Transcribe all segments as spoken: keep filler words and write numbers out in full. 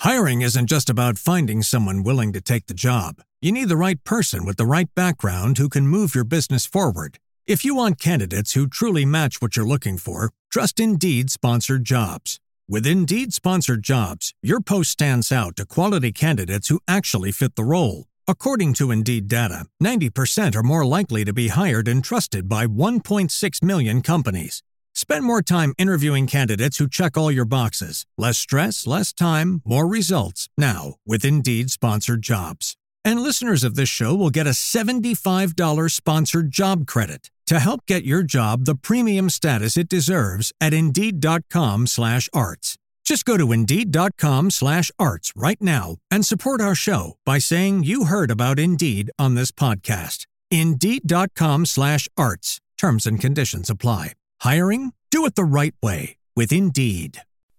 Hiring isn't just about finding someone willing to take the job. You need the right person with the right background who can move your business forward. If you want candidates who truly match what you're looking for, trust Indeed Sponsored Jobs. With Indeed Sponsored Jobs, your post stands out to quality candidates who actually fit the role. According to Indeed data, ninety percent are more likely to be hired and trusted by one point six million companies. Spend more time interviewing candidates who check all your boxes. Less stress, less time, more results. Now, with Indeed Sponsored Jobs. And listeners of this show will get a seventy-five dollars sponsored job credit to help get your job the premium status it deserves at Indeed.com slash arts. Just go to Indeed.com slash arts right now and support our show by saying you heard about Indeed on this podcast. Indeed.com slash arts. Terms and conditions apply. Hiring? Do it the right way with Indeed.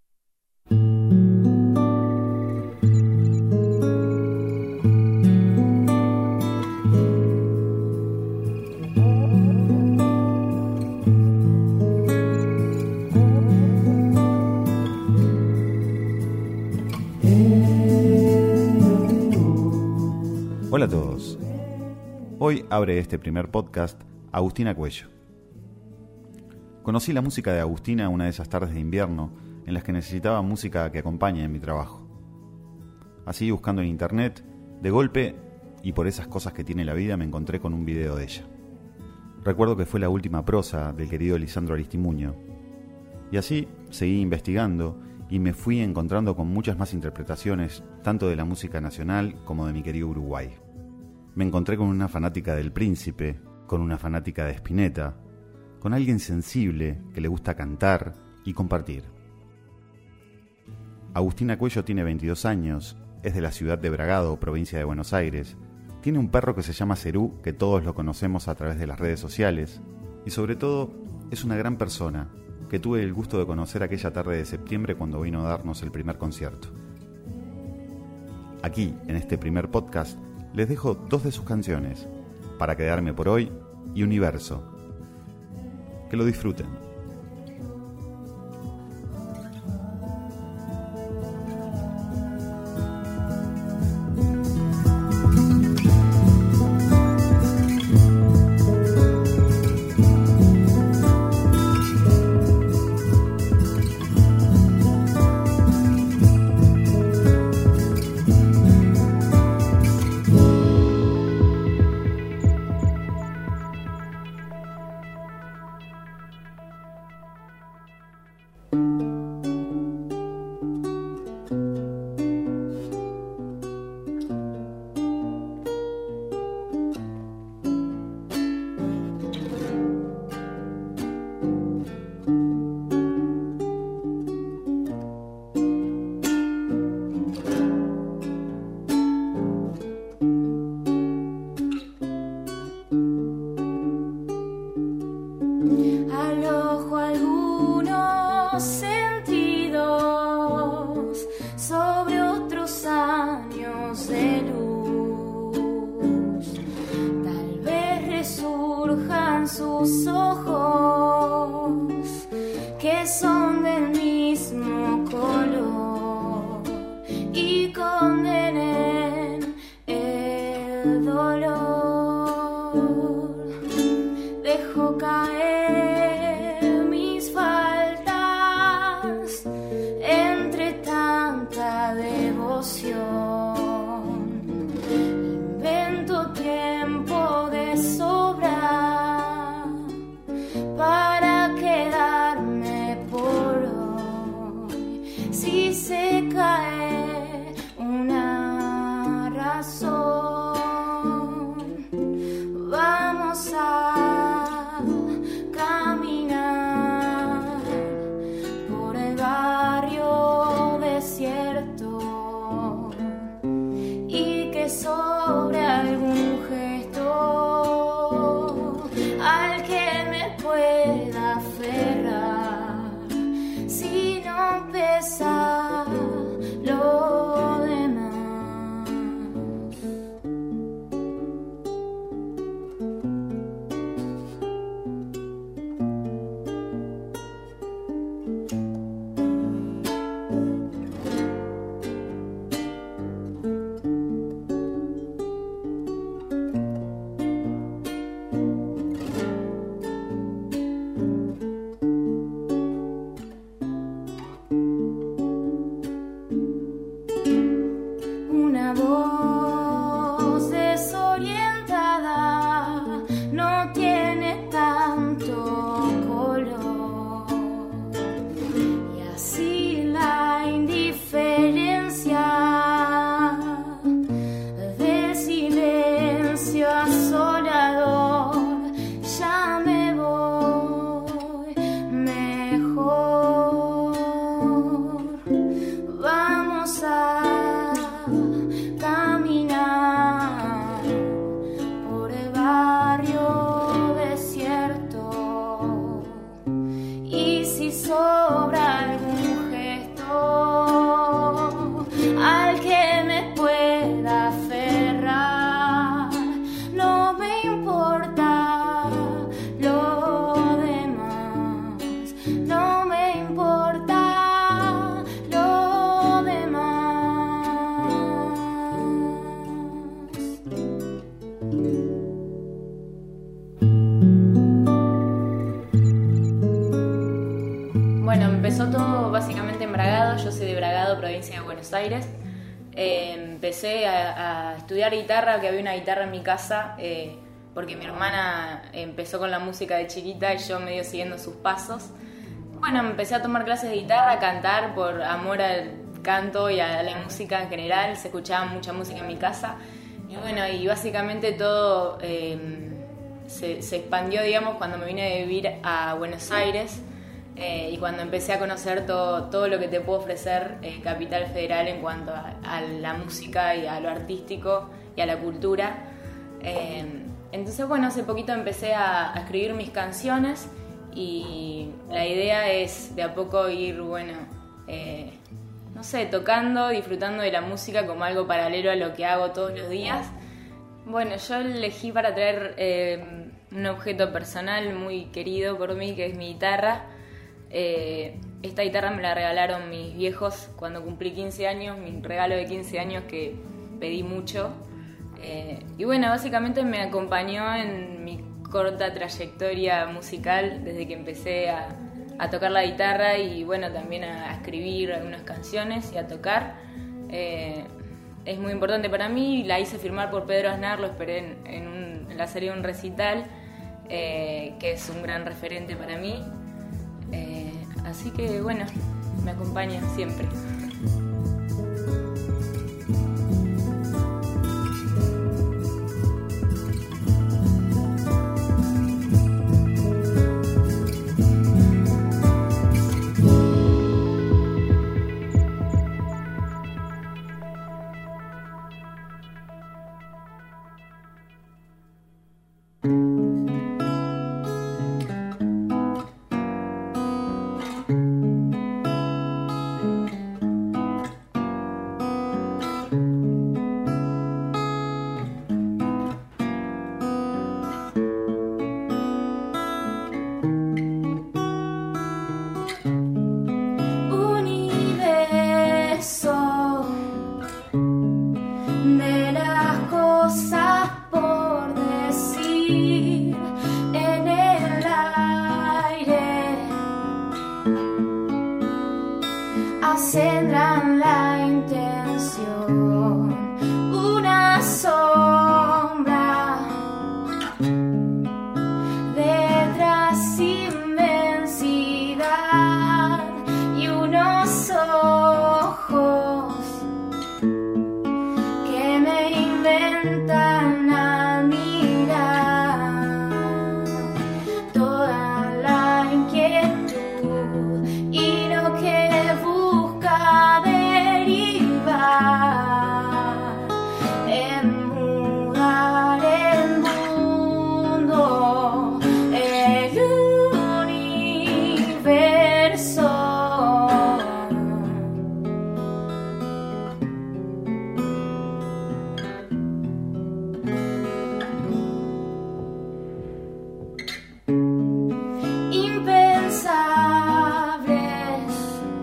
Hola a todos. Hoy abre este primer podcast Agustina Cuello. Conocí la música de Agustina una de esas tardes de invierno en las que necesitaba música que acompañe en mi trabajo. Así, buscando en internet, de golpe, y por esas cosas que tiene la vida, me encontré con un video de ella. Recuerdo que fue la última prosa del querido Lisandro Aristimuño. Y así seguí investigando y me fui encontrando con muchas más interpretaciones, tanto de la música nacional como de mi querido Uruguay. Me encontré con una fanática del Príncipe, con una fanática de Spinetta, con alguien sensible que le gusta cantar y compartir. Agustina Cuello tiene veintidós años, es de la ciudad de Bragado, provincia de Buenos Aires, tiene un perro que se llama Cerú, que todos lo conocemos a través de las redes sociales, y sobre todo es una gran persona, que tuve el gusto de conocer aquella tarde de septiembre cuando vino a darnos el primer concierto. Aquí, en este primer podcast, les dejo dos de sus canciones, Para quedarme por hoy y Universo. Que lo disfruten. Sus ojos que son del mismo color y condenen el dolor. Dejo caer mis faltas entre tanta devoción. Invento tiempo de sobra para quedarme por hoy. Si se cae una razón, vamos a caminar por el barrio desierto y que sobre algún gesto al que me pueda aferrar, si no pesa lo demás. Una voz desorientada no tiene tanto color, y así la indiferencia del silencio asolador. Ya me voy mejor. Vamos a caminar por el barrio desierto, y si sobra algún gesto al que me pueda aferrar, no me importa lo demás, no me importa lo demás. Bueno, empezó todo básicamente en Bragado. Yo soy de Bragado, provincia de Buenos Aires. Eh, empecé a, a estudiar guitarra, que había una guitarra en mi casa, eh, porque mi hermana empezó con la música de chiquita y yo medio siguiendo sus pasos. Bueno, empecé a tomar clases de guitarra, a cantar por amor al canto y a la música en general. Se escuchaba mucha música en mi casa. Y bueno, y básicamente todo eh, se, se expandió, digamos, cuando me vine a vivir a Buenos Aires. Eh, y cuando empecé a conocer todo, todo lo que te puede ofrecer eh, Capital Federal en cuanto a, a la música y a lo artístico y a la cultura. Eh, entonces, bueno, hace poquito empecé a, a escribir mis canciones, y la idea es de a poco ir, bueno, eh, no sé, tocando, disfrutando de la música como algo paralelo a lo que hago todos los días. Bueno, yo elegí para traer eh, un objeto personal muy querido por mí, que es mi guitarra. Eh, esta guitarra me la regalaron mis viejos cuando cumplí quince años, mi regalo de quince años que pedí mucho. Eh, y bueno, básicamente me acompañó en mi corta trayectoria musical desde que empecé a, a tocar la guitarra, y bueno, también a, a escribir algunas canciones y a tocar. Eh, es muy importante para mí. La hice firmar por Pedro Aznar, lo esperé en, en, un, en la serie de un recital, eh, que es un gran referente para mí. Eh, así que bueno, me acompaña siempre. Acendrán la intención, una sombra detrás inmensidad y unos ojos que me inventan al mirar toda la inquietud y lo que en mudar el mundo, el universo. Impensables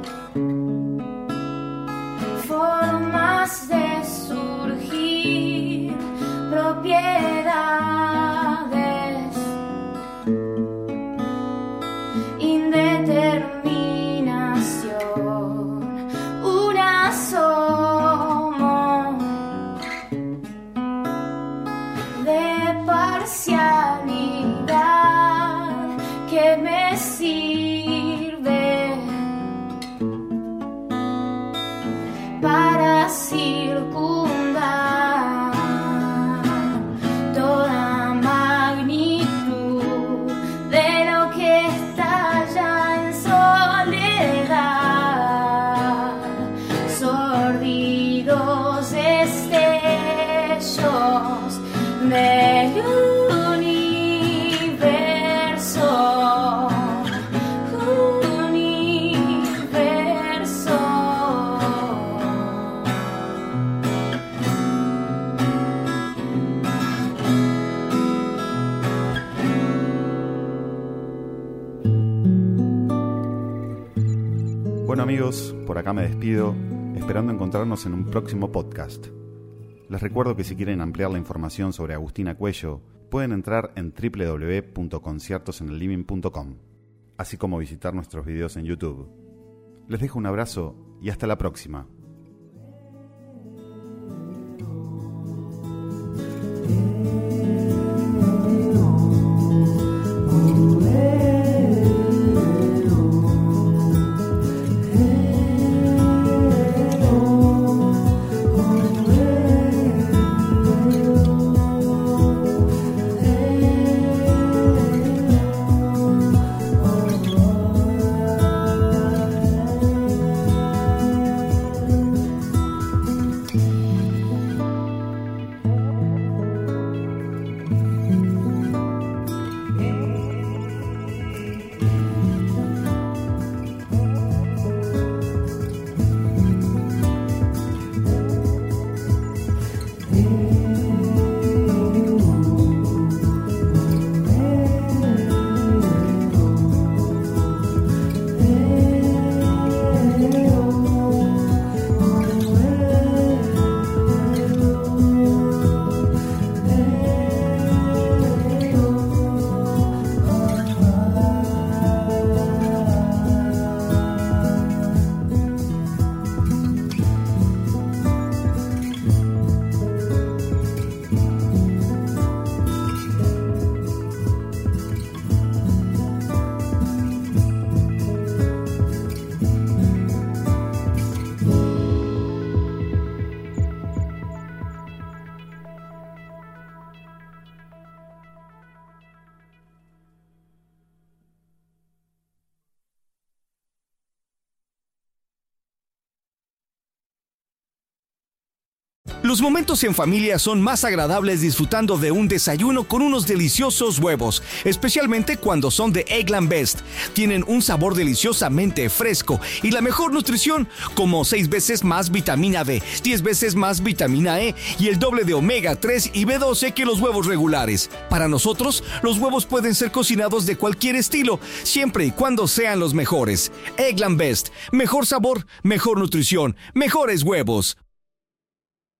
formas de surgir, propiedades, indeterminación, un asomo circundar toda magnitud de lo que estalla en soledad, sordidos destellos del universo, universo. Bueno amigos, por acá me despido, esperando encontrarnos en un próximo podcast. Les recuerdo que si quieren ampliar la información sobre Agustina Cuello, pueden entrar en doble u doble u doble u punto conciertos en el living punto com, así como visitar nuestros videos en YouTube. Les dejo un abrazo y hasta la próxima. Los momentos en familia son más agradables disfrutando de un desayuno con unos deliciosos huevos, especialmente cuando son de Eggland Best. Tienen un sabor deliciosamente fresco y la mejor nutrición, como seis veces más vitamina D, diez veces más vitamina E y el doble de omega tres y B doce que los huevos regulares. Para nosotros, los huevos pueden ser cocinados de cualquier estilo, siempre y cuando sean los mejores. Eggland Best, mejor sabor, mejor nutrición, mejores huevos.